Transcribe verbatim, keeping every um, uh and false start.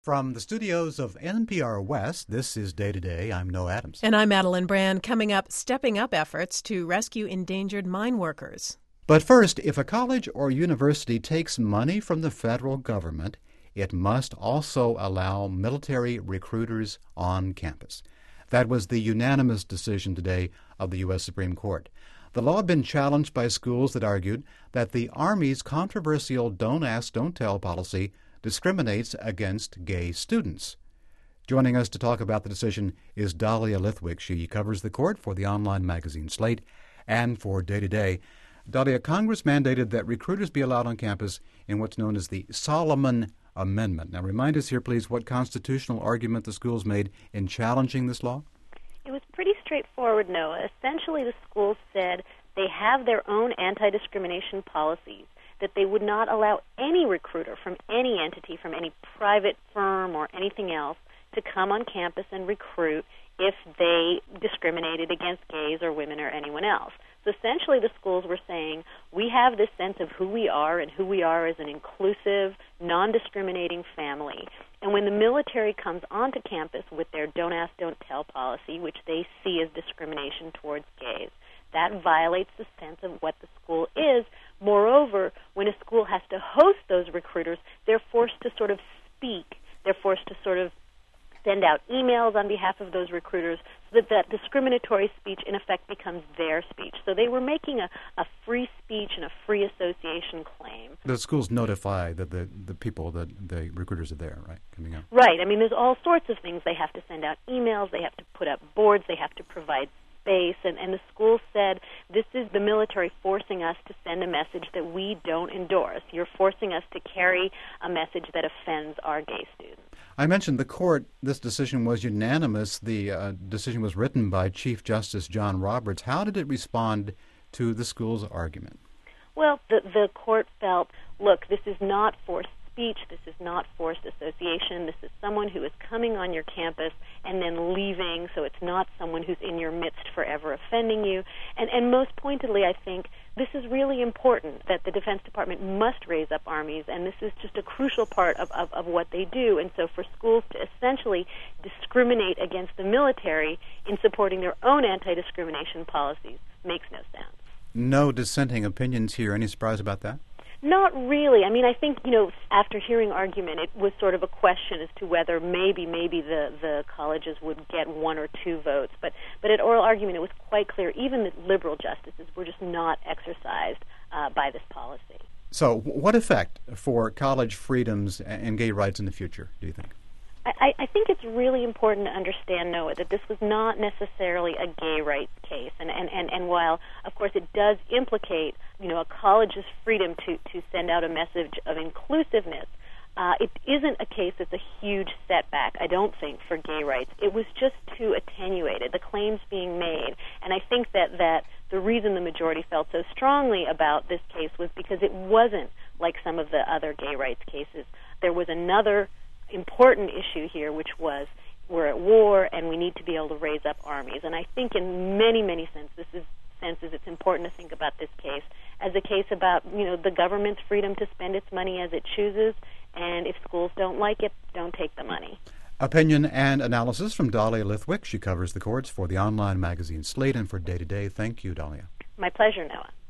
From the studios of N P R West, this is Day to Day. I'm Noah Adams. And I'm Madeline Brand. Coming up, stepping up efforts to rescue endangered mine workers. But first, if a college or university takes money from the federal government, it must also allow military recruiters on campus. That was the unanimous decision today of the U S Supreme Court. The law had been challenged by schools that argued that the Army's controversial Don't Ask, Don't Tell policy discriminates against gay students. Joining us to talk about the decision is Dahlia Lithwick. She covers the court for the online magazine Slate and for Day to Day. Dahlia, Congress mandated that recruiters be allowed on campus in what's known as the Solomon Amendment. Now, remind us here, please, what constitutional argument the schools made in challenging this law? It was pretty straightforward, Noah. Essentially, the schools said they have their own anti-discrimination policies, that they would not allow any recruiter from any entity, from any private firm or anything else, to come on campus and recruit if they discriminated against gays or women or anyone else. So essentially the schools were saying, we have this sense of who we are and who we are as an inclusive, non-discriminating family. And when the military comes onto campus with their Don't Ask, Don't Tell policy, which they see as discrimination towards gays, that violates the sense of what the school is. Moreover, when a school has to host those recruiters, they're forced to sort of speak. They're forced to sort of send out emails on behalf of those recruiters so that that discriminatory speech, in effect, becomes their speech. So they were making a, a free speech and a free association claim. The schools notify that the, the people, that the recruiters are there, right, coming out? Right. I mean, there's all sorts of things. They have to send out emails. They have to put up boards. They have to provide space, and, and the school said, this is the military forcing us to send a message that we don't endorse. You're forcing us to carry a message that offends our gay students. I mentioned the court, this decision was unanimous. The uh, decision was written by Chief Justice John Roberts. How did it respond to the school's argument? Well, the, the court felt, look, this is not forced speech, this is not forced association, this is someone who is coming on your campus and then leaving, so it's not someone who's in your midst forever offending you. And, and most pointedly, I think, this is really important, that the Defense Department must raise up armies, and this is just a crucial part of, of, of what they do. And so for schools to essentially discriminate against the military in supporting their own anti-discrimination policies makes no sense. No dissenting opinions here. Any surprise about that? Not really. I mean, I think, you know, after hearing argument, it was sort of a question as to whether maybe, maybe the, the colleges would get one or two votes. But, but at oral argument, it was quite clear even the liberal justices were just not exercised uh, by this policy. So what effect for college freedoms and gay rights in the future, do you think? I, I think it's really important to understand, Noah, that this was not necessarily a gay rights case. And, and, and, and while, of course, it does implicate, you know, a college's freedom to, to send out a message of inclusiveness, uh, it isn't a case that's a huge setback, I don't think, for gay rights. It was just too attenuated, the claims being made. And I think that, that the reason the majority felt so strongly about this case was because it wasn't like some of the other gay rights cases. There was another important issue here, which was we're at war and we need to be able to raise up armies. And I think in many, many senses, senses it's important to think about this case as a case about, you know, the government's freedom to spend its money as it chooses, and if schools don't like it, don't take the money. Opinion and analysis from Dahlia Lithwick. She covers the courts for the online magazine Slate and for Day to Day. Thank you, Dahlia. My pleasure, Noah.